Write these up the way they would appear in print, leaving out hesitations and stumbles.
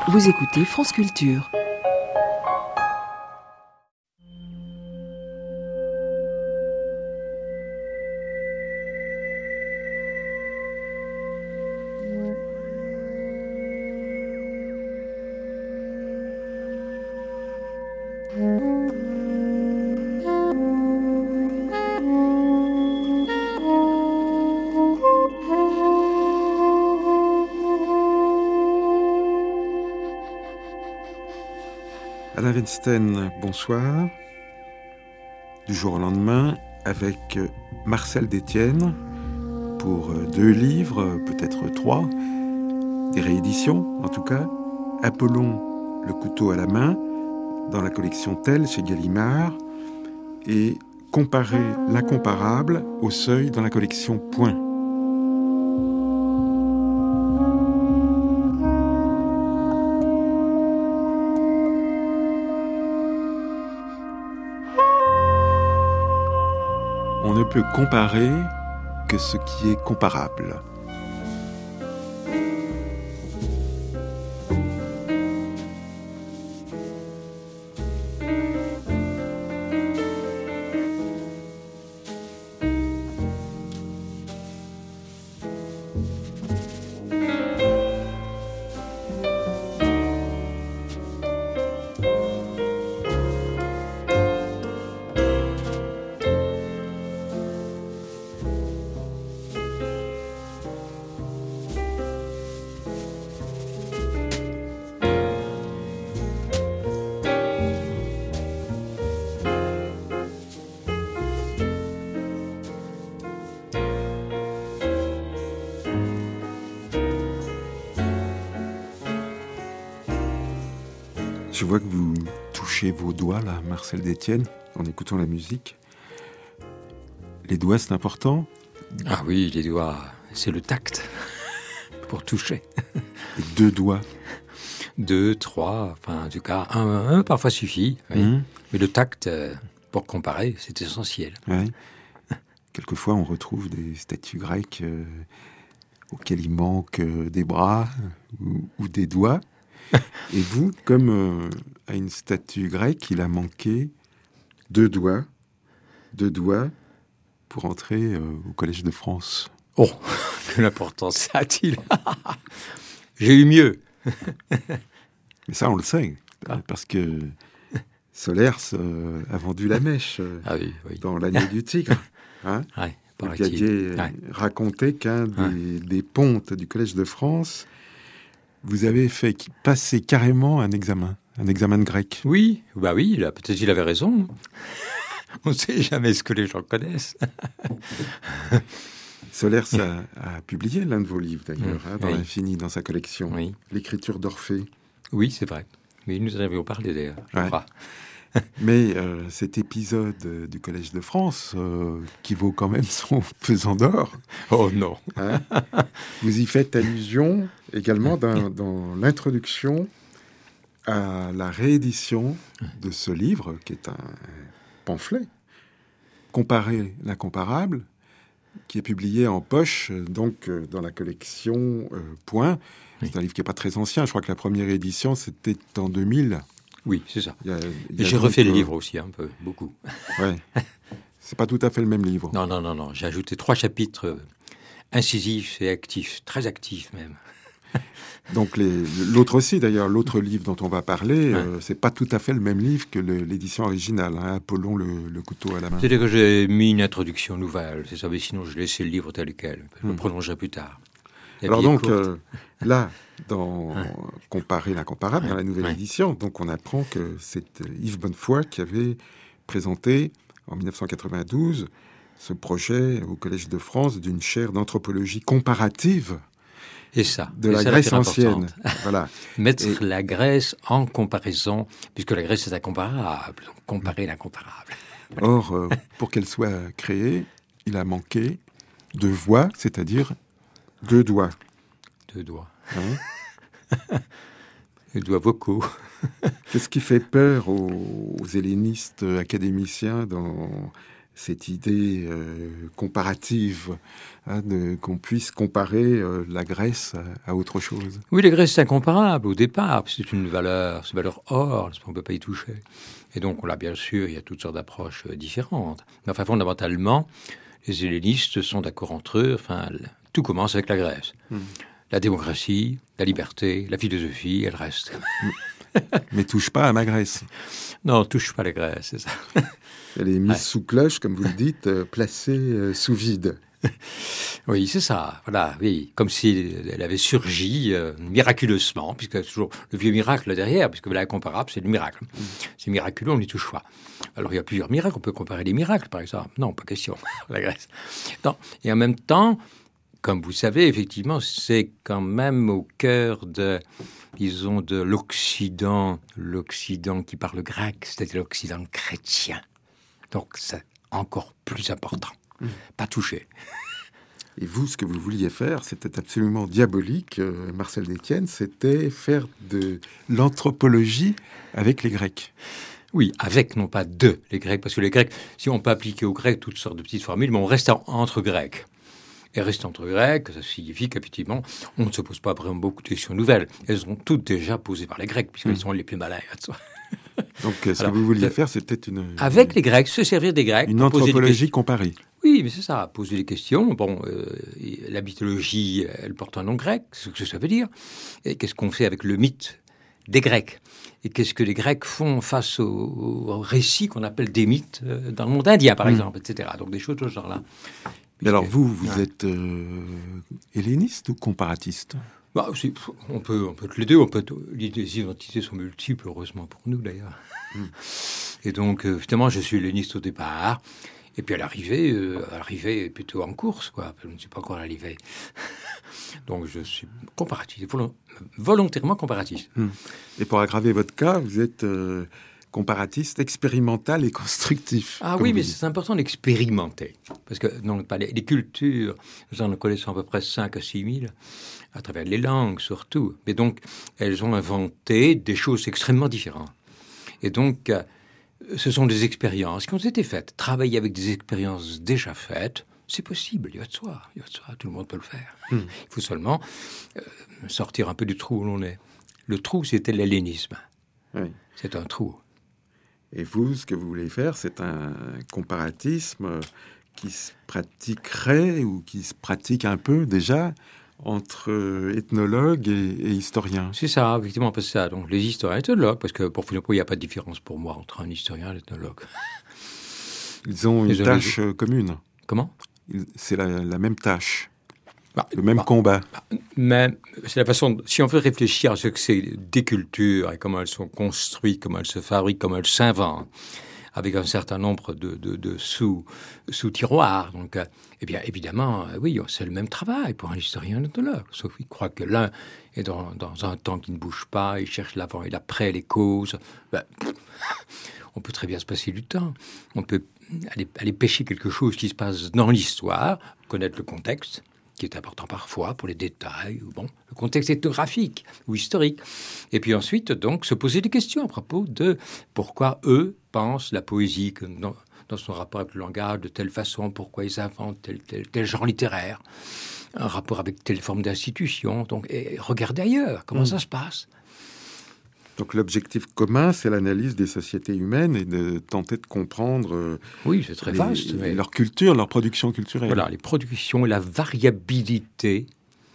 Vous écoutez France Culture. Alain Weinstein, bonsoir. Du jour au lendemain, avec Marcel Détienne, pour 2 livres, peut-être 3, des rééditions en tout cas. Apollon, le couteau à la main, dans la collection Tel chez Gallimard, et Comparer l'incomparable au Seuil dans la collection Point. On ne peut comparer que ce qui est comparable. Je vois que vous touchez vos doigts, là, Marcel Détienne, en écoutant la musique. Les doigts, c'est important? Ah oui, les doigts, c'est le tact pour toucher. Et 2 doigts? 2, 3, enfin en tout cas, un parfois suffit. Oui. Mais le tact, pour comparer, c'est essentiel. Ouais. Quelquefois, on retrouve des statues grecques auxquelles il manque des bras ou des doigts. Et vous, comme à une statue grecque, il a manqué 2 doigts pour entrer au Collège de France. Oh, quelle importance a-t-il? J'ai eu mieux. Mais ça, on le sait, parce que Solers a vendu la mèche dans L'Agneau du Tigre. Hein, ouais, vous aviez raconté qu'un des pontes du Collège de France, vous avez fait passer carrément un examen de grec. Oui, bah oui, là, peut-être il avait raison. On ne sait jamais ce que les gens connaissent. Solers a publié l'un de vos livres, d'ailleurs, dans l'Infini, dans sa collection, L'écriture d'Orphée. Oui, c'est vrai. Mais nous en avions parlé, d'ailleurs, je crois. Mais cet épisode du Collège de France, qui vaut quand même son pesant d'or. Oh non. Vous y faites allusion également dans l'introduction à la réédition de ce livre, qui est un pamphlet, Comparer l'incomparable, qui est publié en poche, donc dans la collection Point. C'est un livre qui n'est pas très ancien. Je crois que la première édition, c'était en 2000. Oui, c'est ça. J'ai donc, refait le livre aussi, un peu, beaucoup. Ouais. C'est pas tout à fait le même livre. Non. J'ai ajouté 3 chapitres incisifs et actifs, très actifs même. Donc l'autre aussi, d'ailleurs, l'autre livre dont on va parler, c'est pas tout à fait le même livre que l'édition originale, Apollon, le couteau à la main. C'est-à-dire que j'ai mis une introduction nouvelle, c'est ça, mais sinon je laissais le livre tel quel. Je le prolongerai plus tard. Alors donc, là, dans Comparer l'incomparable, dans la nouvelle édition, donc on apprend que c'est Yves Bonnefoy qui avait présenté, en 1992, ce projet au Collège de France d'une chaire d'anthropologie comparative de la Grèce ancienne. Voilà. Mettre la Grèce en comparaison, puisque la Grèce est incomparable, donc comparer l'incomparable. Voilà. Or, pour qu'elle soit créée, il a manqué 2 voix, c'est-à-dire 2 doigts. 2 doigts. Les doigts vocaux. Qu'est-ce qui fait peur aux hellénistes académiciens dans cette idée comparative, qu'on puisse comparer la Grèce à autre chose. Oui, la Grèce, c'est incomparable au départ. C'est une valeur, c'est une valeur or, on ne peut pas y toucher. Et donc, on l'a bien sûr, il y a toutes sortes d'approches différentes. Mais enfin, fondamentalement, les hellénistes sont d'accord entre eux. Enfin, tout commence avec la Grèce. La démocratie, la liberté, la philosophie, elle reste. Mais touche pas à ma Grèce. Non, touche pas à la Grèce, c'est ça. Elle est mise sous cloche, comme vous le dites, placée sous vide. Oui, c'est ça. Voilà, oui, comme si elle avait surgi miraculeusement, puisqu'il y a toujours le vieux miracle derrière, puisque l'incomparable, c'est le miracle. C'est miraculeux, on n'y touche pas. Alors, il y a plusieurs miracles. On peut comparer les miracles, par exemple. Non, pas question. La Grèce. Non. Et en même temps, comme vous savez, effectivement, c'est quand même au cœur de l'Occident qui parle grec, c'est-à-dire l'Occident chrétien. Donc, c'est encore plus important. Pas touché. Et vous, ce que vous vouliez faire, c'était absolument diabolique, Marcel Détienne, c'était faire de l'anthropologie avec les Grecs. Oui, avec, non pas de les Grecs, parce que les Grecs, si on peut appliquer aux Grecs toutes sortes de petites formules, mais on reste entre Grecs. Et rester entre Grecs, ça signifie qu'effectivement, on ne se pose pas vraiment beaucoup de questions nouvelles. Elles sont toutes déjà posées par les Grecs, puisqu'elles sont les plus malins. Donc, ce que vous vouliez faire, c'était avec les Grecs, se servir des Grecs. Une anthropologie comparée. Oui, mais c'est ça, poser des questions. Bon, la mythologie, elle porte un nom grec, c'est ce que ça veut dire. Et qu'est-ce qu'on fait avec le mythe des Grecs? Et qu'est-ce que les Grecs font face aux récits qu'on appelle des mythes dans le monde indien, par exemple, etc. Donc, des choses de ce genre-là. Mais alors, vous êtes helléniste ou comparatiste? Bah, on peut être les deux. Les identités sont multiples, heureusement pour nous, d'ailleurs. Et donc, finalement, je suis helléniste au départ. Et puis, à l'arrivée plutôt en course, quoi. Je ne suis pas encore arrivé. Donc, je suis comparatiste, volontairement comparatiste. Et pour aggraver votre cas, vous êtes comparatiste, expérimental et constructif. Ah oui, mais c'est important d'expérimenter. Parce que les cultures, nous en connaissons à peu près 5 à 6 000, à travers les langues surtout. Mais donc, elles ont inventé des choses extrêmement différentes. Et donc, ce sont des expériences qui ont été faites. Travailler avec des expériences déjà faites, c'est possible, il va de soi, tout le monde peut le faire. Il faut seulement sortir un peu du trou où l'on est. Le trou, c'était l'hellénisme. Oui. C'est un trou. Et vous, ce que vous voulez faire, c'est un comparatisme qui se pratiquerait ou qui se pratique un peu déjà entre ethnologues et historiens. C'est ça, effectivement, c'est ça. Donc les historiens et ethnologues, parce que pour Philippe, il n'y a pas de différence pour moi entre un historien et un ethnologue. Ils ont une tâche commune. Comment ? C'est la même tâche, le même combat. Mais c'est la façon. Si on veut réfléchir à ce que c'est des cultures et comment elles sont construites, comment elles se fabriquent, comment elles s'inventent, avec un certain nombre de sous-tiroirs. Donc, eh bien, évidemment, oui, c'est le même travail pour un historien et un ethnologue. Sauf qu'il croit que l'un est dans un temps qui ne bouge pas, il cherche l'avant et l'après, les causes. On peut très bien se passer du temps. On peut aller pêcher quelque chose qui se passe dans l'histoire, connaître le contexte, qui est important parfois pour les détails, le contexte ethnographique ou historique. Et puis ensuite, donc, se poser des questions à propos de pourquoi eux pensent la poésie dans son rapport avec le langage de telle façon, pourquoi ils inventent tel genre littéraire, un rapport avec telle forme d'institution. Donc, et regarder ailleurs, comment ça se passe. Donc l'objectif commun, c'est l'analyse des sociétés humaines et de tenter de comprendre oui, c'est très vaste, leur culture, leur production culturelle. Voilà, les productions et la variabilité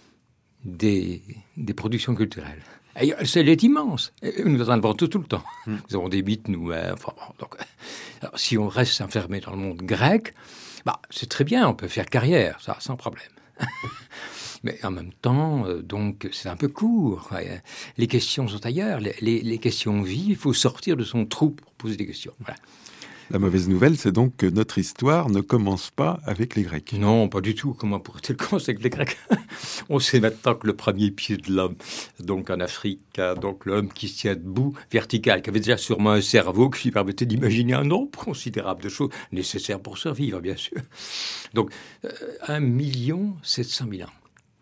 des productions culturelles. Elle est immense. Nous en inventons tout le temps. Nous avons des mythes, nous-mêmes. Donc, alors, si on reste enfermé dans le monde grec, c'est très bien, on peut faire carrière, ça, sans problème. Mais en même temps, donc, c'est un peu court. Les questions sont ailleurs. Les questions vivent. Il faut sortir de son trou pour poser des questions. Voilà. La mauvaise nouvelle, c'est donc que notre histoire ne commence pas avec les Grecs. Non, pas du tout. Comment pourrait-elle commencer avec les Grecs ? On sait maintenant que le premier pied de l'homme, donc en Afrique, donc l'homme qui se tient debout, vertical, qui avait déjà sûrement un cerveau qui lui permettait d'imaginer un nombre considérable de choses nécessaires pour survivre, bien sûr. Donc, 1 700 000 ans.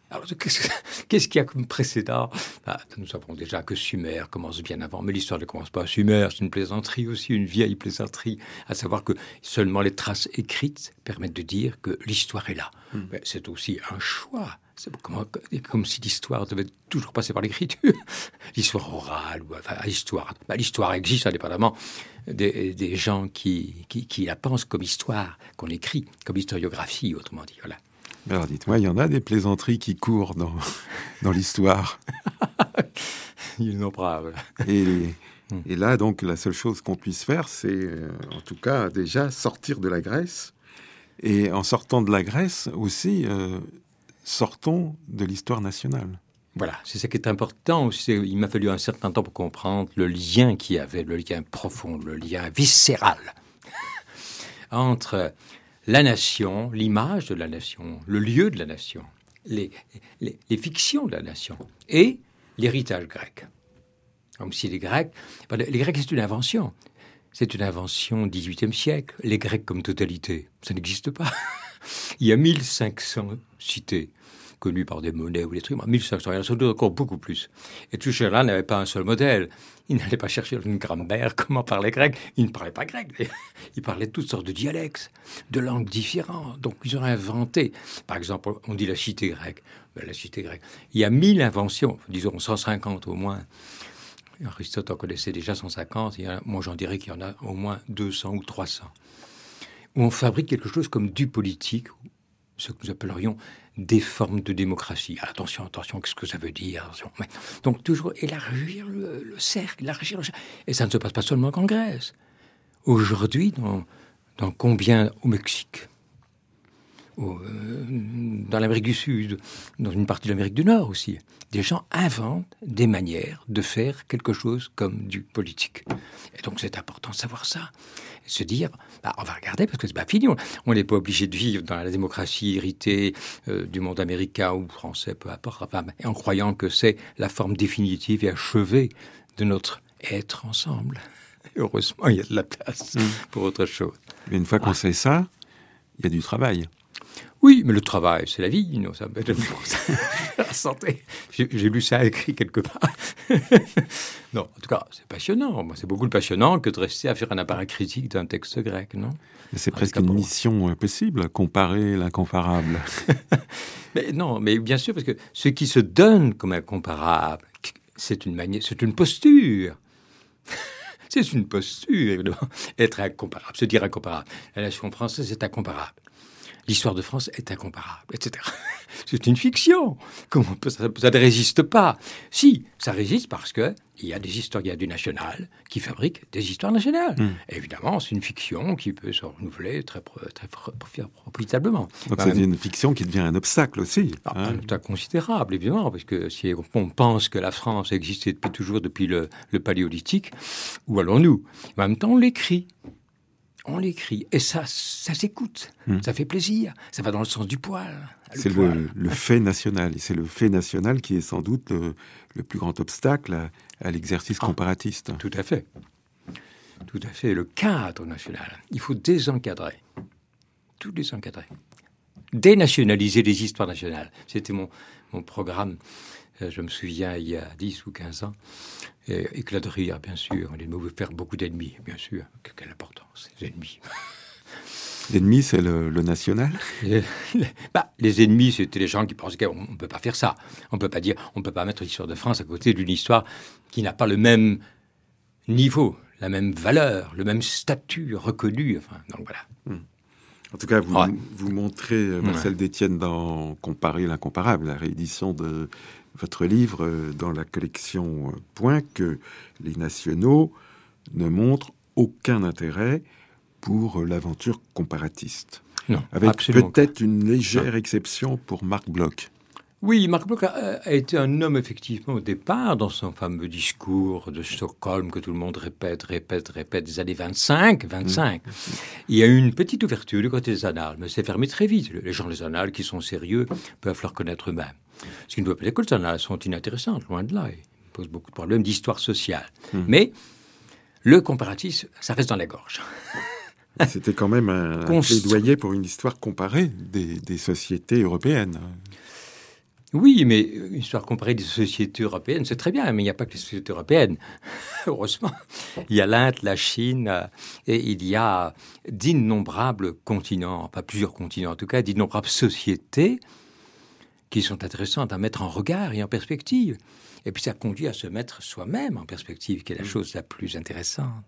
Alors, qu'est-ce qu'il y a comme précédent? Nous savons déjà que Sumer commence bien avant, mais l'histoire ne commence pas à Sumer. C'est une plaisanterie aussi, une vieille plaisanterie, à savoir que seulement les traces écrites permettent de dire que l'histoire est là. Mais c'est aussi un choix. C'est comme si l'histoire devait toujours passer par l'écriture. L'histoire orale, l'histoire existe indépendamment des gens qui la pensent comme histoire, qu'on écrit, comme historiographie, autrement dit. Voilà. Alors dites-moi, il y en a des plaisanteries qui courent dans l'histoire. Innombrables. Et là, donc, la seule chose qu'on puisse faire, c'est, en tout cas, déjà sortir de la Grèce. Et en sortant de la Grèce aussi, sortons de l'histoire nationale. Voilà, c'est ça qui est important aussi. Il m'a fallu un certain temps pour comprendre le lien qu'il y avait, le lien profond, le lien viscéral entre la nation, l'image de la nation, le lieu de la nation, les fictions de la nation et l'héritage grec. Comme si les Grecs, c'est une invention. C'est une invention du XVIIIe siècle. Les Grecs comme totalité, ça n'existe pas. Il y a 1500 cités connues par des monnaies ou des trucs. 1500, il y en a sans doute encore beaucoup plus. Et tous ceux-là n'avaient pas un seul modèle. Ils n'allaient pas chercher dans une grammaire comment parler grec. Ils ne parlaient pas grec. Ils parlaient toutes sortes de dialectes, de langues différentes. Donc, ils ont inventé. Par exemple, on dit la cité grecque. La cité grecque. Il y a 1000 inventions, disons 150 au moins. Aristote en connaissait déjà 150. Moi, j'en dirais qu'il y en a au moins 200 ou 300. Où on fabrique quelque chose comme du politique, ce que nous appellerions des formes de démocratie. Attention, qu'est-ce que ça veut dire? Donc, toujours élargir le cercle, Et ça ne se passe pas seulement qu'en Grèce. Aujourd'hui, dans combien au Mexique, dans l'Amérique du Sud, dans une partie de l'Amérique du Nord aussi, des gens inventent des manières de faire quelque chose comme du politique. Et donc, c'est important de savoir ça. Et se dire, on va regarder parce que c'est pas fini. On n'est pas obligé de vivre dans la démocratie héritée du monde américain ou français, peu importe, et en croyant que c'est la forme définitive et achevée de notre être ensemble. Heureusement, il y a de la place pour autre chose. Mais une fois qu'on sait ça, il y a du travail. Oui, mais le travail, c'est la vie. Non, ça la santé. J'ai lu ça écrit quelque part. Non, en tout cas, c'est passionnant. Moi, c'est beaucoup plus passionnant que de rester à faire un appareil critique d'un texte grec, non? Mais c'est presque une mission impossible, comparer l'incomparable. Mais non, mais bien sûr, parce que ce qui se donne comme incomparable, c'est une posture. C'est une posture, évidemment. Être incomparable, se dire incomparable. La nation française est incomparable. L'histoire de France est incomparable, etc. C'est une fiction. Comment ça ne résiste pas? Si, ça résiste parce qu'il y a des historiens du national qui fabriquent des histoires nationales. Évidemment, c'est une fiction qui peut se renouveler très profitablement. Donc c'est une fiction qui devient un obstacle aussi. C'est considérable, évidemment, parce que si on pense que la France existait depuis toujours, depuis le Paléolithique, où allons-nous? En même temps, on l'écrit. On l'écrit, et ça s'écoute, ça fait plaisir, ça va dans le sens du poil. C'est le fait national, et c'est le fait national qui est sans doute le plus grand obstacle à l'exercice comparatiste. Tout à fait, le cadre national. Il faut désencadrer, tout désencadrer. Dénationaliser les histoires nationales. C'était mon programme, je me souviens, il y a 10 ou 15 ans. Éclat de rire, bien sûr. On veut faire beaucoup d'ennemis, bien sûr. Quelle importance, les ennemis. L'ennemi, c'est le national? Les ennemis, c'était les gens qui pensaient qu'on ne peut pas faire ça. On ne peut pas mettre l'histoire de France à côté d'une histoire qui n'a pas le même niveau, la même valeur, le même statut reconnu. Donc voilà. En tout cas, vous montrez, Marcel Détienne, dans Comparer l'incomparable, la réédition de votre livre dans la collection Point, que les nationaux ne montrent aucun intérêt pour l'aventure comparatiste. Non, avec absolument peut-être une légère exception pour Marc Bloch. Oui, Marc Bloch a été un homme, effectivement, au départ, dans son fameux discours de Stockholm, que tout le monde répète, des années 25. Il y a eu une petite ouverture du côté des annales, mais c'est fermé très vite. Les gens des annales qui sont sérieux peuvent le reconnaître eux-mêmes. Ce qui ne veut pas dire que les annales sont inintéressantes, loin de là. Ils posent beaucoup de problèmes d'histoire sociale. Mais le comparatisme, ça reste dans la gorge. C'était quand même un plaidoyer pour une histoire comparée des sociétés européennes. Oui, mais une histoire comparée des sociétés européennes, c'est très bien, mais il n'y a pas que les sociétés européennes. Heureusement, il y a l'Inde, la Chine, et il y a d'innombrables continents, pas plusieurs continents en tout cas, d'innombrables sociétés qui sont intéressantes à mettre en regard et en perspective. Et puis ça conduit à se mettre soi-même en perspective, qui est la chose la plus intéressante.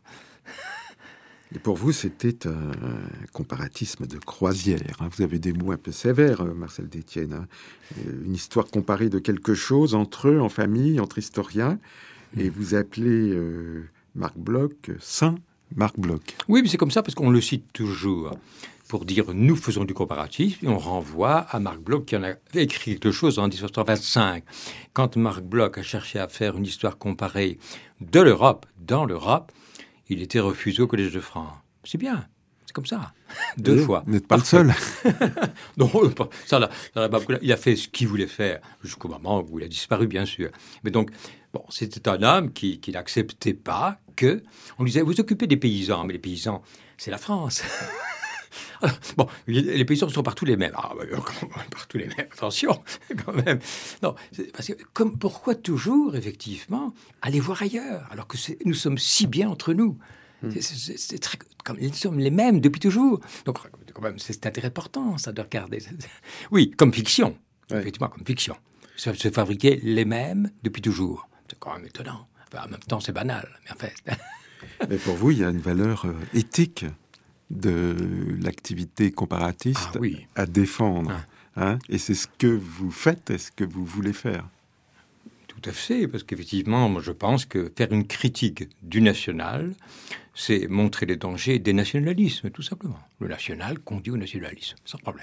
Et pour vous, c'était un comparatisme de croisière. Hein. Vous avez des mots un peu sévères, Marcel Détienne. Hein. Une histoire comparée de quelque chose entre eux, en famille, entre historiens. Et vous appelez Marc Bloch Saint Marc Bloch. Oui, mais c'est comme ça parce qu'on le cite toujours pour dire nous faisons du comparatisme et on renvoie à Marc Bloch qui en a écrit quelque chose en 1825. Quand Marc Bloch a cherché à faire une histoire comparée de l'Europe, dans l'Europe, il était refusé au Collège de France. C'est bien, c'est comme ça. Deux fois. Vous n'êtes pas le seul. Non, il a fait ce qu'il voulait faire, jusqu'au moment où il a disparu, bien sûr. Mais donc, bon, c'était un homme qui n'acceptait pas que... On lui disait, vous occupez des paysans, mais les paysans, c'est la France. Alors, bon, les paysans sont partout les mêmes. Ah, partout les mêmes, attention, quand même. Non, parce que pourquoi toujours, effectivement, aller voir ailleurs, alors que nous sommes si bien entre nous. C'est très, comme nous sommes les mêmes depuis toujours. Donc, quand même, c'est intérêt important, ça, de regarder. Oui, comme fiction, effectivement, comme fiction. Se fabriquer les mêmes depuis toujours. C'est quand même étonnant. Enfin, en même temps, c'est banal, mais en fait... Mais pour vous, il y a une valeur éthique de l'activité comparatiste à défendre. Hein, et c'est ce que vous faites et ce que vous voulez faire. Tout à fait, parce qu'effectivement, moi, je pense que faire une critique du national, c'est montrer les dangers des nationalismes, tout simplement. Le national conduit au nationalisme, sans problème.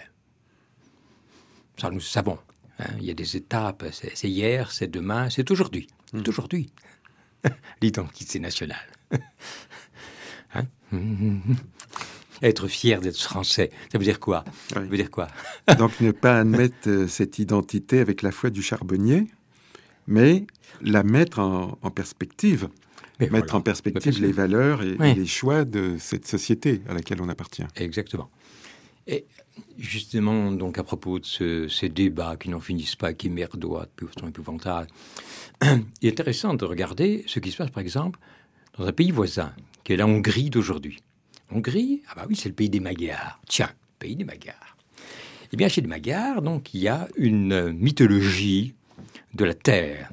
Ça, nous savons. Hein, il y a des étapes, c'est hier, c'est demain, c'est aujourd'hui. C'est aujourd'hui. L'identité nationale. Hein? Être fier d'être français, ça veut dire quoi? Ça veut dire quoi? Donc ne pas admettre cette identité avec la foi du charbonnier, mais la mettre en perspective. Mais mettre en perspective les valeurs et les choix de cette société à laquelle on appartient. Exactement. Et justement, donc à propos de ces débats qui n'en finissent pas, qui merdoient depuis autant épouvantable, il est intéressant de regarder ce qui se passe, par exemple, dans un pays voisin, qui est la Hongrie d'aujourd'hui. Hongrie, ah bah oui, c'est le pays des Magyars. Tiens, pays des Magyars. Eh bien, chez les Magyars, donc, il y a une mythologie de la terre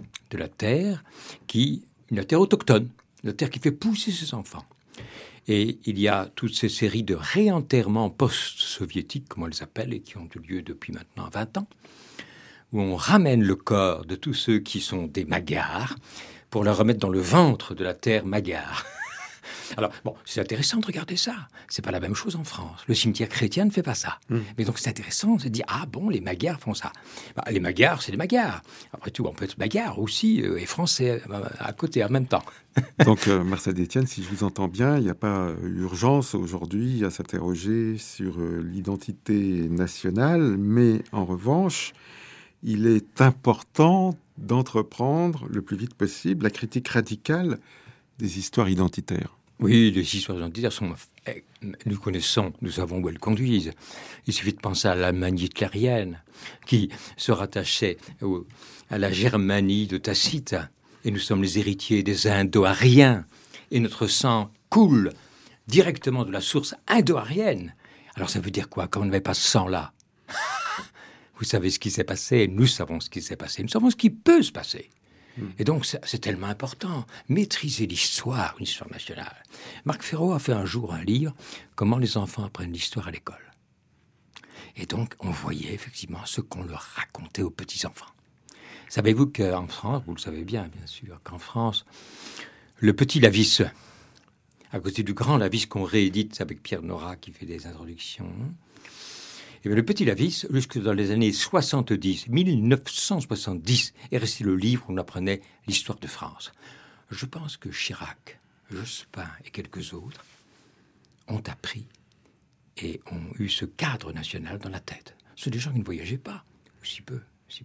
autochtone, la terre qui fait pousser ses enfants. Et il y a toutes ces séries de réenterrements post-soviétiques, comme on les appelle, et qui ont eu lieu depuis maintenant 20 ans, où on ramène le corps de tous ceux qui sont des Magyars pour le remettre dans le ventre de la terre Magyare. Alors, bon, c'est intéressant de regarder ça. C'est pas la même chose en France. Le cimetière chrétien ne fait pas ça. Mais donc, c'est intéressant de se dire, ah bon, les Magyars font ça. Bah, les Magyars, c'est les Magyars. Après tout, on peut être Magyare aussi et français à côté, en même temps. Donc, Marcel Détienne, si je vous entends bien, il n'y a pas urgence aujourd'hui à s'interroger sur l'identité nationale, mais en revanche, il est important d'entreprendre le plus vite possible la critique radicale des histoires identitaires. Oui, les histoires identitaires sont... Nous connaissons, nous savons où elles conduisent. Il suffit de penser à l'Allemagne hitlérienne, qui se rattachait à la Germanie de Tacite. Et nous sommes les héritiers des Indo-Ariens. Et notre sang coule directement de la source indo-arienne. Alors ça veut dire quoi, quand on n'avait pas ce sang-là? Vous savez ce qui s'est passé, nous savons ce qui s'est passé, nous savons ce qui peut se passer. Et donc, c'est tellement important. Maîtriser l'histoire, une histoire nationale. Marc Ferraud a fait un jour un livre « Comment les enfants apprennent l'histoire à l'école ». Et donc, on voyait effectivement ce qu'on leur racontait aux petits-enfants. Savez-vous qu'en France, vous le savez bien sûr, qu'en France, le petit Lavis, à côté du grand Lavis qu'on réédite avec Pierre Nora qui fait des introductions... Et bien, le petit Lavis, jusque dans les années 70, 1970, est resté le livre où on apprenait l'histoire de France. Je pense que Chirac, Jospin et quelques autres ont appris et ont eu ce cadre national dans la tête. Ce sont des gens qui ne voyageaient pas, si peu.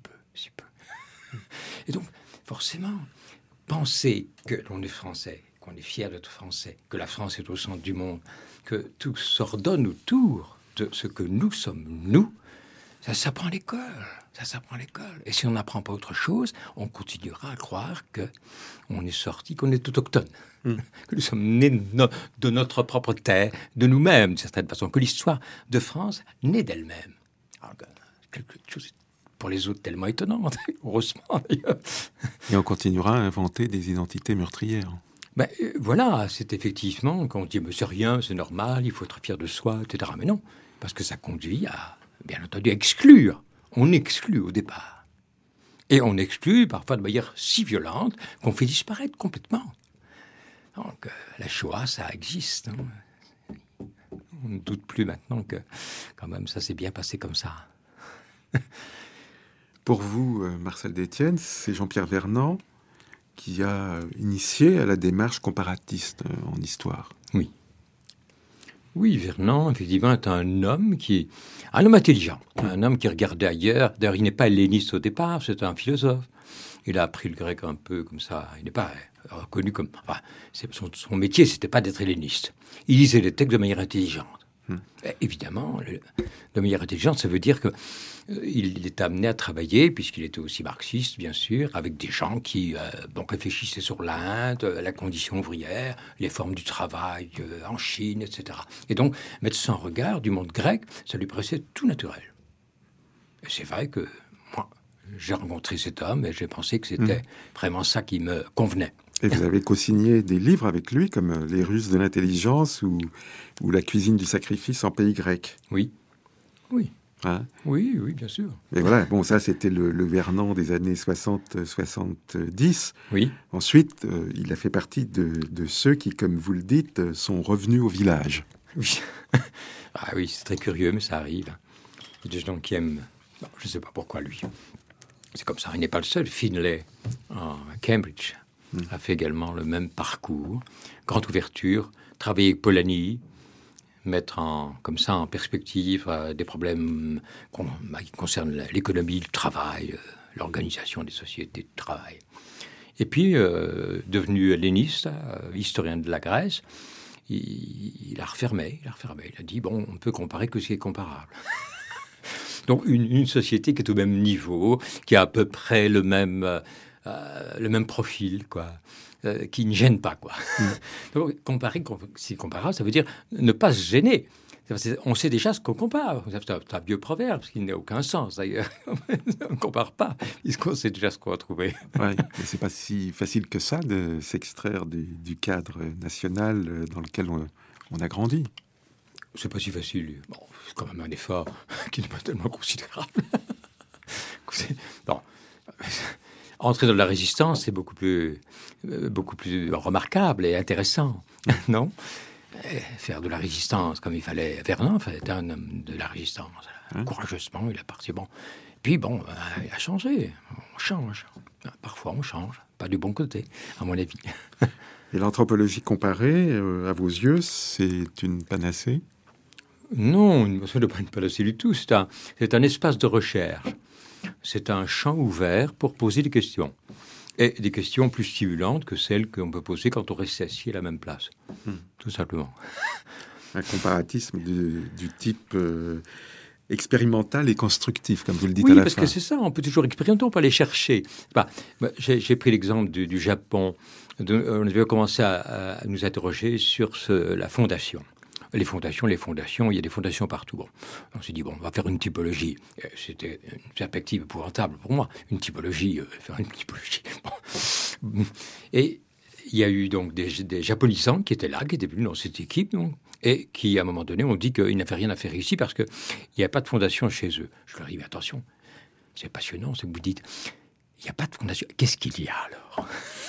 Et donc, forcément, penser que l'on est français, qu'on est fier d'être français, que la France est au centre du monde, que tout s'ordonne autour de ce que nous sommes, nous, ça s'apprend à l'école. Ça s'apprend à l'école. Et si on n'apprend pas autre chose, on continuera à croire qu'on est sorti, qu'on est autochtone. Que nous sommes nés de notre propre terre, de nous-mêmes, d'une certaine façon. Que l'histoire de France naît d'elle-même. Alors, quelque chose pour les autres tellement étonnante, heureusement d'ailleurs. Et on continuera à inventer des identités meurtrières. Voilà, c'est effectivement, quand on dit « c'est rien, c'est normal, il faut être fier de soi », etc. Mais non, parce que ça conduit à, bien entendu, à exclure. On exclut au départ. Et on exclut parfois de manière si violente qu'on fait disparaître complètement. Donc, la Shoah, ça existe. Hein. On ne doute plus maintenant que, quand même, ça s'est bien passé comme ça. Pour vous, Marcel Détienne, c'est Jean-Pierre Vernant qui a initié à la démarche comparatiste en histoire. Oui. Oui, Vernant, effectivement, est un homme intelligent, un homme qui regardait ailleurs. D'ailleurs, il n'est pas helléniste au départ, c'est un philosophe. Il a appris le grec un peu comme ça. Il n'est pas reconnu comme... Enfin, son métier, c'était pas d'être helléniste. Il lisait les textes de manière intelligente. Évidemment, de manière intelligente, ça veut dire qu'il est amené à travailler, puisqu'il était aussi marxiste, bien sûr, avec des gens qui réfléchissaient sur l'Inde, la condition ouvrière, les formes du travail en Chine, etc. Et donc, mettre ça en regard du monde grec, ça lui paraissait tout naturel. Et c'est vrai que moi, j'ai rencontré cet homme et j'ai pensé que c'était vraiment ça qui me convenait. Et vous avez co-signé des livres avec lui, comme Les Ruses de l'intelligence ou La cuisine du sacrifice en pays grec. Oui. Hein? Oui, bien sûr. Mais voilà, bon, ça c'était le Vernant des années 60-70. Oui. Ensuite, il a fait partie de ceux qui, comme vous le dites, sont revenus au village. Oui. Ah oui, c'est très curieux, mais ça arrive. Il y a des gens qui aiment... Non, je ne sais pas pourquoi lui. C'est comme ça, il n'est pas le seul. Finlay, à Cambridge, a fait également le même parcours. Grande ouverture, travailler avec Polanyi, mettre comme ça en perspective des problèmes qui concernent l'économie, le travail, l'organisation des sociétés de travail. Et puis, devenu helléniste, historien de la Grèce, il a refermé. Il a dit, bon, on ne peut comparer que ce qui est comparable. Donc, une société qui est au même niveau, qui a à peu près le même profil, quoi. Qui ne gêne pas, quoi. Donc, comparer, si comparable, ça veut dire ne pas se gêner. On sait déjà ce qu'on compare. C'est un vieux proverbe, ce qui n'a aucun sens, d'ailleurs. On ne compare pas, puisqu'on sait déjà ce qu'on va trouver. Ouais, mais c'est pas si facile que ça de s'extraire du cadre national dans lequel on a grandi. C'est pas si facile. Bon, c'est quand même un effort qui n'est pas tellement considérable. Bon. Entrer dans la résistance, c'est beaucoup plus remarquable et intéressant, non? Faire de la résistance comme il fallait. Vernant était un homme de la résistance. Courageusement, il a parti. Bon. Puis, bon, il a changé. On change. Parfois, on change. Pas du bon côté, à mon avis. Et l'anthropologie comparée, à vos yeux, c'est une panacée? Non, ce n'est pas une panacée du tout. C'est un espace de recherche. C'est un champ ouvert pour poser des questions. Et des questions plus stimulantes que celles qu'on peut poser quand on reste assis à la même place. Tout simplement. Un comparatisme du type expérimental et constructif, comme vous le dites à la fin. Oui, parce que c'est ça, on peut toujours expérimenter, on peut aller chercher. J'ai pris l'exemple du Japon. On avait commencé à nous interroger sur la fondation. Les fondations, il y a des fondations partout. Bon, on s'est dit, on va faire une typologie. C'était une perspective épouvantable pour moi. Une typologie, faire une typologie. Bon. Et il y a eu donc des japonisants qui étaient là, qui étaient venus dans cette équipe, donc, et qui, à un moment donné, ont dit qu'ils n'avaient rien à faire ici parce qu'il n'y a pas de fondation chez eux. Je leur ai dit, attention, c'est passionnant ce que vous dites. Il n'y a pas de fondation. Qu'est-ce qu'il y a alors?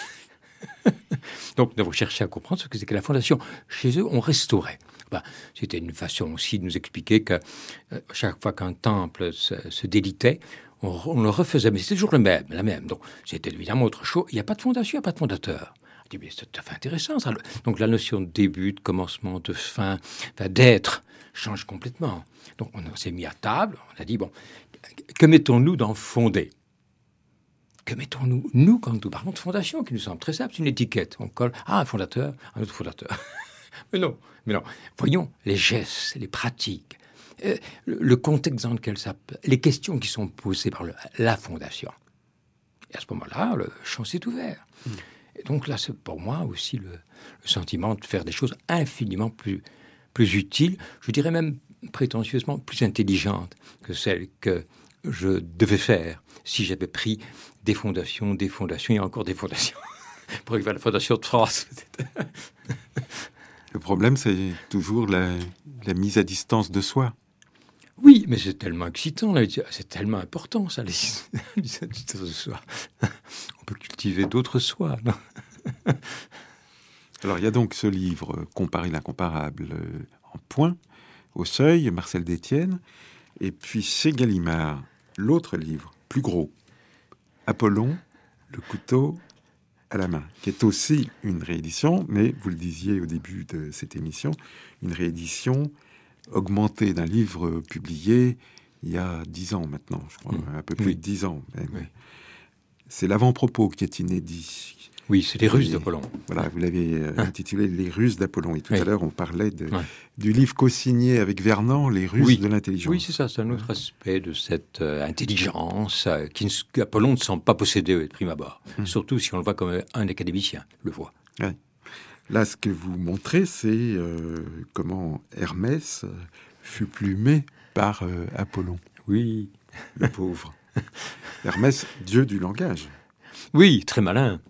Donc, nous avons cherché à comprendre ce que c'est que la fondation. Chez eux, on restaurait. C'était une façon aussi de nous expliquer que chaque fois qu'un temple se délitait, on le refaisait, mais c'était toujours la même. Donc, c'était évidemment autre chose. Il n'y a pas de fondation, il n'y a pas de fondateur. Je dis, mais c'est tout à fait intéressant, ça. Donc, la notion de début, de commencement, de fin, d'être, change complètement. Donc, on s'est mis à table, on a dit, bon, que mettons-nous dans fonder? Que mettons-nous, nous, quand nous parlons de fondation, qui nous semble très simple, c'est une étiquette. On colle, un fondateur, un autre fondateur. Mais non. Voyons les gestes, les pratiques. le contexte dans lequel les questions qui sont posées par la Fondation. Et à ce moment-là, le champ s'est ouvert. Et donc là, c'est pour moi aussi le sentiment de faire des choses infiniment plus utiles, je dirais même prétentieusement plus intelligentes que celles que je devais faire si j'avais pris des fondations et encore des fondations. Pour arriver à la Fondation de France, peut-être. Le problème, c'est toujours la mise à distance de soi. Oui, mais c'est tellement excitant, là. C'est tellement important, ça, les mise à distance de soi. On peut cultiver d'autres soi, non? Alors, il y a donc ce livre, Comparer l'incomparable, en point, au Seuil, Marcel Détienne, et puis chez Gallimard, l'autre livre, plus gros, Apollon, le couteau à la main, qui est aussi une réédition, mais vous le disiez au début de cette émission, une réédition augmentée d'un livre publié il y a 10 ans maintenant, je crois, un peu plus de 10 ans même. Oui. C'est l'avant-propos qui est inédit. Oui, c'est les Russes d'Apollon. Voilà, vous l'avez intitulé Les Russes d'Apollon. Et tout à l'heure, on parlait du livre co-signé avec Vernant, Les Russes de l'intelligence. Oui, c'est ça, c'est un autre aspect de cette intelligence qu'Apollon ne semble pas posséder de prime abord. Surtout si on le voit comme un académicien le voit. Ouais. Là, ce que vous montrez, c'est comment Hermès fut plumé par Apollon. Oui. Le pauvre. Hermès, dieu du langage. Oui, très malin.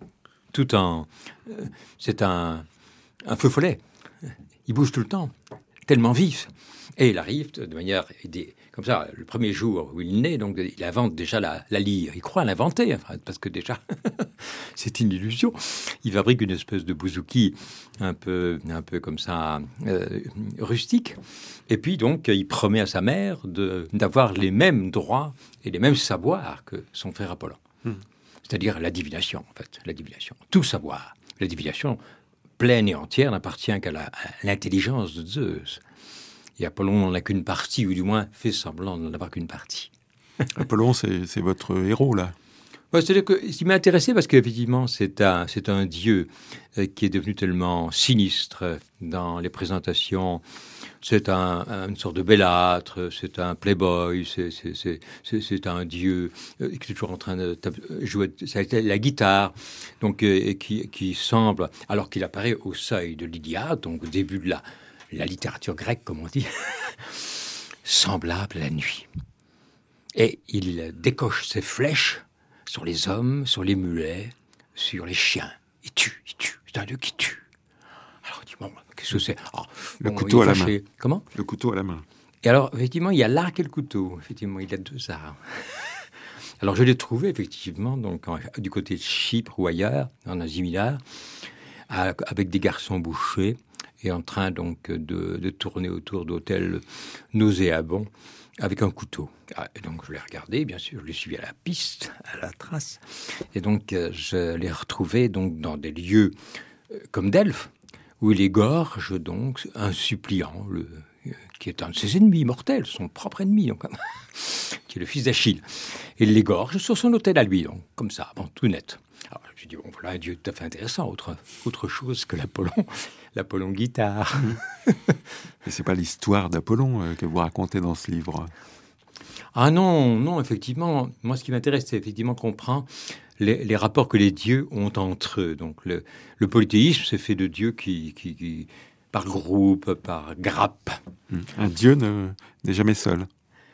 C'est un feu follet. Il bouge tout le temps, tellement vif. Et il arrive de manière comme ça, le premier jour où il naît, donc il invente déjà la lyre. Il croit l'inventer, parce que déjà, c'est une illusion. Il fabrique une espèce de bouzouki un peu comme ça, rustique. Et puis donc, il promet à sa mère d'avoir les mêmes droits et les mêmes savoirs que son frère Apollon. C'est-à-dire la divination, en fait, la divination. Tout savoir. La divination pleine et entière n'appartient qu'à l'intelligence de Zeus. Et Apollon n'en a qu'une partie, ou du moins fait semblant de n'en avoir qu'une partie. Apollon, c'est votre héros, là. Ouais, c'est-à-dire que ce qui m'a intéressé, parce qu'effectivement, c'est un dieu qui est devenu tellement sinistre dans les présentations. C'est une sorte de bellâtre, c'est un playboy, c'est un dieu qui est toujours en train de jouer la guitare, donc qui semble, alors qu'il apparaît au seuil de l'Iliade, donc au début de la littérature grecque, comme on dit, semblable à la nuit. Et il décoche ses flèches sur les hommes, sur les mulets, sur les chiens. Il tue. C'est un dieu qui tue. Alors, on dit, bon, qu'est-ce que c'est? Le couteau à la main. Comment? Le couteau à la main. Et alors, effectivement, il y a l'arc et le couteau. Effectivement, il y a 2 arts. Alors, je l'ai trouvé, effectivement, donc, du côté de Chypre ou ailleurs, en Asie mineure, avec des garçons bouchers, et en train, donc, de tourner autour d'hôtels nauséabonds, avec un couteau. Et donc, je l'ai regardé, bien sûr, je l'ai suivi à la piste, à la trace. Et donc, je l'ai retrouvé donc, dans des lieux comme Delphes, où il égorge donc un suppliant, qui est un de ses ennemis mortels, son propre ennemi, donc, qui est le fils d'Achille. Et il l'égorge sur son autel à lui, donc, comme ça, bon, tout net. Alors, je me suis dit, bon, voilà un dieu tout à fait intéressant, autre chose que l'Apollon guitare. Mais c'est pas l'histoire d'Apollon que vous racontez dans ce livre. Ah non, effectivement, moi ce qui m'intéresse, c'est effectivement comprendre les rapports que les dieux ont entre eux. Donc le polythéisme, c'est fait de dieux qui par groupe, par grappe. Un dieu n'est jamais seul.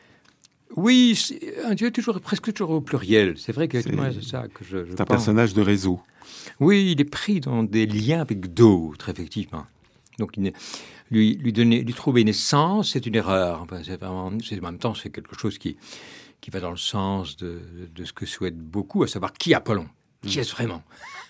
Oui, un dieu est presque toujours au pluriel. C'est vrai que c'est ça que je C'est un personnage de réseau. Oui, il est pris dans des liens avec d'autres, effectivement. Donc lui trouver une essence, c'est une erreur. Enfin, en même temps, c'est quelque chose qui va dans le sens de ce que souhaitent beaucoup, à savoir qui est Apollon. Qui est-ce vraiment?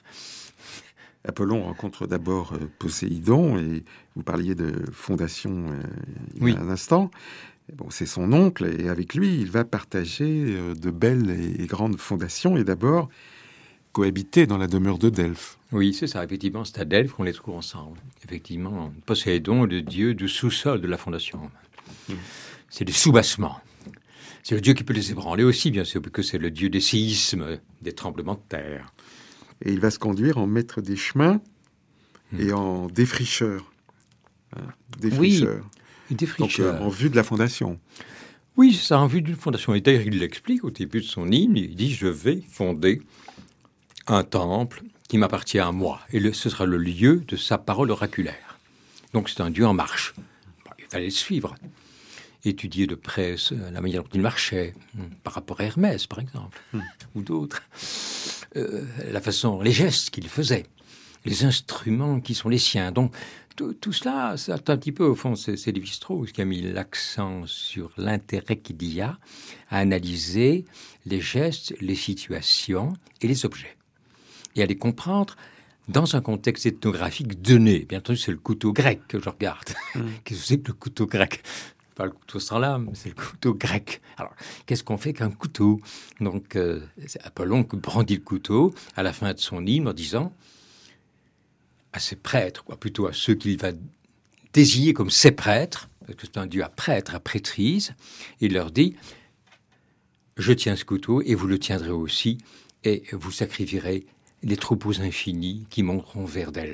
Apollon rencontre d'abord Poséidon, et vous parliez de fondation il y a un instant. Bon, c'est son oncle, et avec lui, il va partager de belles et grandes fondations, et d'abord cohabiter dans la demeure de Delphes. Oui, c'est ça, effectivement, c'est à Delphes qu'on les trouve ensemble. Effectivement, Poséidon est le dieu du sous-sol de la fondation. C'est des soubassements. C'est le dieu qui peut les ébranler aussi, bien sûr, parce que c'est le dieu des séismes, des tremblements de terre. Et il va se conduire en maître des chemins et en défricheur. Défricheur. Il défriche. Donc, en vue de la fondation. Oui, c'est ça, en vue d'une fondation. Et d'ailleurs, il l'explique au début de son hymne. Il dit « Je vais fonder un temple qui m'appartient à moi. Et ce sera le lieu de sa parole oraculaire. » Donc, c'est un Dieu en marche. Il fallait le suivre. Étudier de près la manière dont il marchait, par rapport à Hermès, par exemple, ou d'autres. La façon, les gestes qu'il faisait, les instruments qui sont les siens. Donc, tout cela, c'est un petit peu, au fond, c'est Lévi-Strauss qui a mis l'accent sur l'intérêt qu'il y a à analyser les gestes, les situations et les objets. Et à les comprendre dans un contexte ethnographique donné. Bien entendu, c'est le couteau grec que je regarde. Qu'est-ce que c'est que le couteau grec ? Pas le couteau sans lame, c'est le couteau grec. Alors, qu'est-ce qu'on fait qu'un couteau ? Donc, c'est Apollon qui brandit le couteau à la fin de son hymne en disant à ses prêtres, ou plutôt à ceux qu'il va désigner comme ses prêtres, parce que c'est un dieu à prêtre, à prêtrise, il leur dit « Je tiens ce couteau et vous le tiendrez aussi, et vous sacrifierez les troupeaux infinis qui monteront vers d'Elphes. »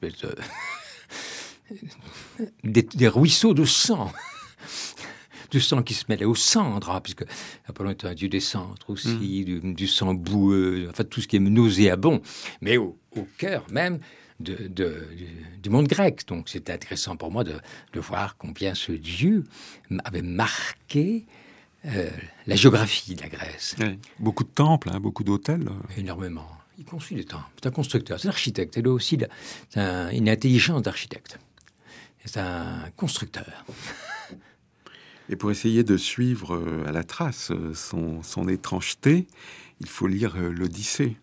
des ruisseaux de sang. Du sang qui se mêlait aux cendres, puisque Apollon est un dieu des cendres aussi, du sang boueux, enfin tout ce qui est nauséabond, mais au cœur même du monde grec. Donc c'est intéressant pour moi de voir combien ce dieu avait marqué la géographie de la Grèce. Oui. Beaucoup de temples, beaucoup d'hôtels. Énormément. Il construit des temples. C'est un constructeur, c'est un architecte. Il a aussi une intelligence d'architecte. C'est un constructeur. Et pour essayer de suivre à la trace son étrangeté, il faut lire l'Odyssée.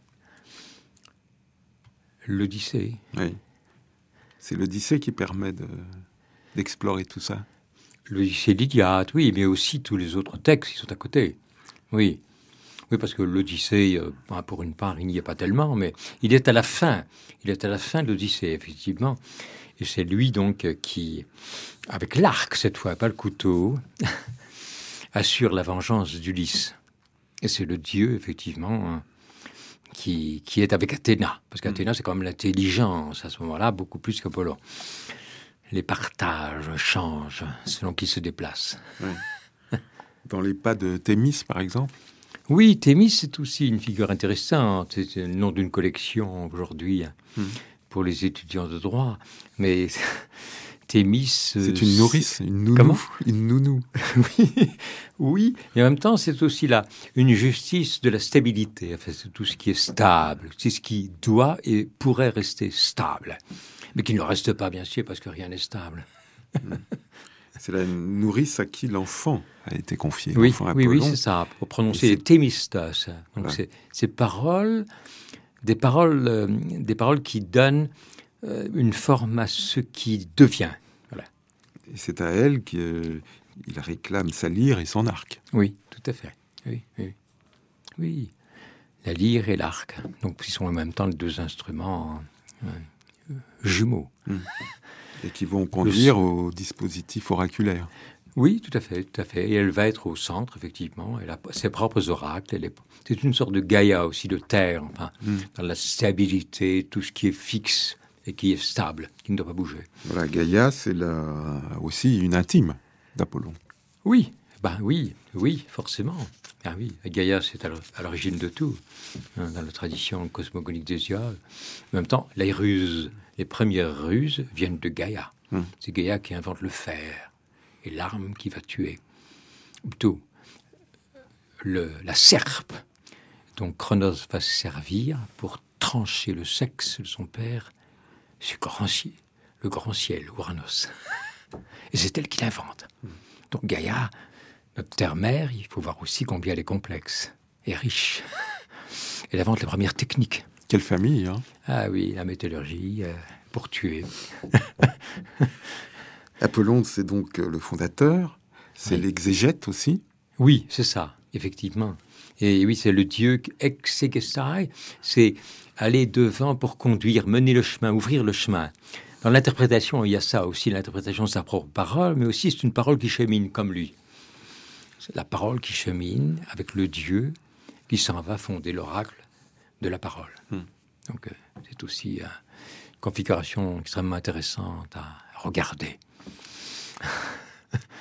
L'Odyssée. Oui. C'est l'Odyssée qui permet d'explorer tout ça. L'Odyssée d'Iliade, oui, mais aussi tous les autres textes qui sont à côté. Oui. Oui, parce que l'Odyssée, pour une part, il n'y est pas tellement, mais il est à la fin. Il est à la fin de l'Odyssée, effectivement. Et c'est lui, donc, qui, avec l'arc, cette fois, pas le couteau, assure la vengeance d'Ulysse. Et c'est le dieu, effectivement, qui est avec Athéna. Parce qu'Athéna, c'est quand même l'intelligence, à ce moment-là, beaucoup plus qu'Apollon. Les partages changent selon qui se déplace. Oui. Dans les pas de Thémis, par exemple. Oui, Thémis, c'est aussi une figure intéressante. C'est le nom d'une collection aujourd'hui pour les étudiants de droit. Mais Thémis... c'est une nourrice, une nounou. Comment ? Une nounou. Oui, et en même temps, c'est aussi là une justice de la stabilité. Enfin, c'est tout ce qui est stable. C'est ce qui doit et pourrait rester stable. Mais qui ne reste pas, bien sûr, parce que rien n'est stable. C'est la nourrice à qui l'enfant a été confié. Oui, l'enfant oui, c'est ça. Pour prononcer les thémistas. Donc, voilà. ces paroles, des paroles qui donnent une forme à ce qui devient. Voilà. Et c'est à elle qu'il réclame sa lyre et son arc. Oui, tout à fait. Oui. La lyre et l'arc. Donc, ils sont en même temps les deux instruments jumeaux. Et qui vont conduire au dispositif oraculaire. Oui, tout à fait. Et elle va être au centre, effectivement. Elle a ses propres oracles. C'est une sorte de Gaïa aussi, de terre, enfin, dans la stabilité, tout ce qui est fixe et qui est stable, qui ne doit pas bouger. Voilà, Gaïa, c'est aussi une intime d'Apollon. Oui, oui, forcément. Ah oui, Gaïa, c'est à l'origine de tout, dans la tradition cosmogonique d'Hésiode. En même temps, les premières ruses viennent de Gaïa. C'est Gaïa qui invente le fer et l'arme qui va tuer. Plutôt, la serpe dont Cronos va se servir pour trancher le sexe de son père, le grand ciel, Ouranos. Et c'est elle qui l'invente. Donc Gaïa, notre terre-mère, il faut voir aussi combien elle est complexe et riche. Elle invente les premières techniques. Quelle famille, hein ? Ah oui, la métallurgie pour tuer. Apollon, c'est donc le fondateur, c'est l'exégète aussi. Oui, c'est ça, effectivement. Et oui, c'est le dieu exegestai, c'est aller devant pour conduire, mener le chemin, ouvrir le chemin. Dans l'interprétation, il y a ça aussi, l'interprétation de sa propre parole, mais aussi c'est une parole qui chemine comme lui. C'est la parole qui chemine avec le Dieu qui s'en va fonder l'oracle de la parole. Donc c'est aussi une configuration extrêmement intéressante à regarder.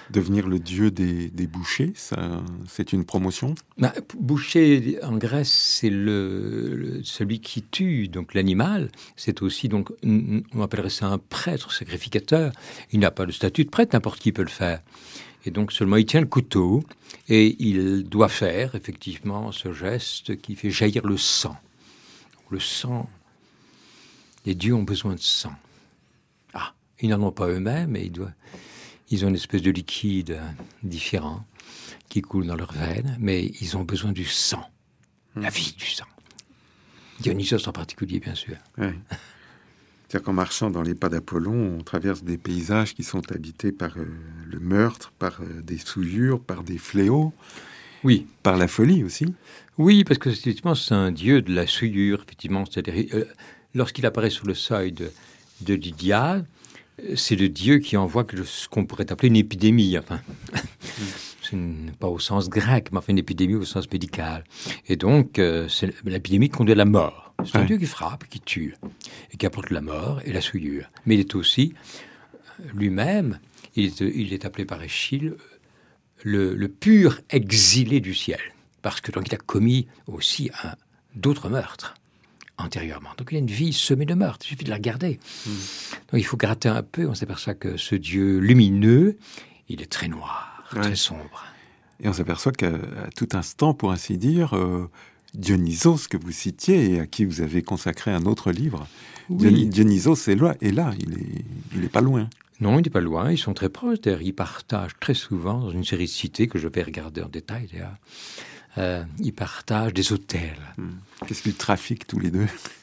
Devenir le dieu des bouchers, ça, c'est une promotion? Boucher, en Grèce, c'est celui qui tue, donc l'animal. C'est aussi, donc, on appellerait ça un prêtre, sacrificateur. Il n'a pas le statut de prêtre, n'importe qui peut le faire. Et donc, seulement, il tient le couteau et il doit faire, effectivement, ce geste qui fait jaillir le sang. Le sang, les dieux ont besoin de sang. Ils n'en ont pas eux-mêmes, mais ils ont une espèce de liquide différent qui coule dans leurs veines, mais ils ont besoin du sang, la vie du sang. Dionysos en particulier, bien sûr. Ouais. C'est-à-dire qu'en marchant dans les pas d'Apollon, on traverse des paysages qui sont habités par le meurtre, par des souillures, par des fléaux, oui, par la folie aussi. Oui, parce que effectivement, c'est un dieu de la souillure, effectivement. C'est-à-dire, lorsqu'il apparaît sur le seuil de Lydia, c'est le dieu qui envoie ce qu'on pourrait appeler une épidémie. Enfin, pas au sens grec, mais enfin une épidémie au sens médical. Et donc, c'est l'épidémie qui conduit à la mort. C'est un dieu qui frappe, qui tue, et qui apporte la mort et la souillure. Mais il est aussi, lui-même, il est appelé par Échille le pur exilé du ciel. Parce que donc il a commis aussi d'autres meurtres antérieurement. Donc il a une vie semée de meurtres, il suffit de la regarder. Donc il faut gratter un peu, on s'aperçoit que ce dieu lumineux, il est très noir, très sombre. Et on s'aperçoit qu'à tout instant, pour ainsi dire, Dionysos, que vous citiez et à qui vous avez consacré un autre livre, oui. Dionysos est là, il est pas loin. Non, il n'est pas loin, ils sont très proches. D'ailleurs, ils partagent très souvent, dans une série de cités que je vais regarder en détail d'ailleurs, ils partagent des hôtels. Qu'est-ce qu'ils trafiquent tous les deux?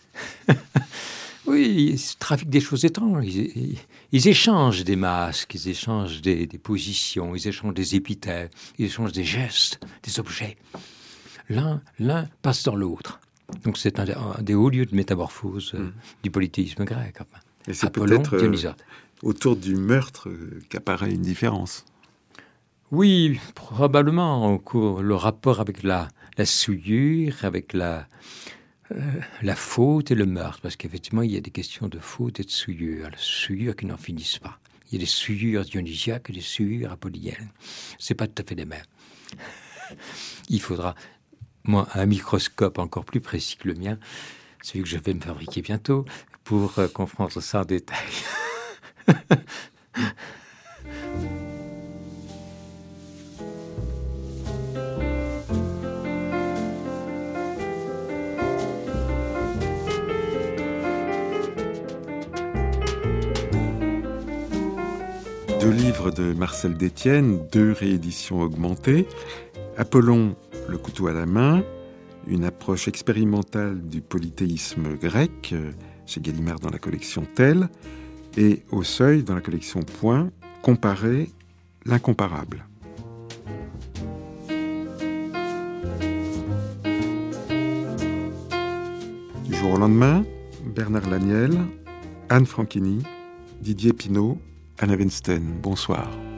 Oui, ils trafiquent des choses étranges. Ils échangent des masques, ils échangent des positions, ils échangent des épithètes, ils échangent des gestes, des objets. L'un passe dans l'autre. Donc c'est un des hauts lieux de métamorphose du polythéisme grec. Enfin. Et c'est Apollon, peut-être autour du meurtre qu'apparaît une différence. Oui, probablement, le rapport avec la souillure, avec la faute et le meurtre, parce qu'effectivement, il y a des questions de faute et de souillure qui n'en finissent pas. Il y a des souillures dionysiaques et des souillures apolliniennes. C'est pas tout à fait les mêmes. Il faudra, moi, un microscope encore plus précis que le mien, celui que je vais me fabriquer bientôt, pour comprendre ça en détail. Deux livres de Marcel Détienne, 2 rééditions augmentées. Apollon, le couteau à la main, une approche expérimentale du polythéisme grec, chez Gallimard dans la collection Tel, et Au Seuil dans la collection Point, comparer l'incomparable. Du jour au lendemain, Bernard Laniel, Anne Franchini, Didier Pinault, Anna Weinstein, bonsoir.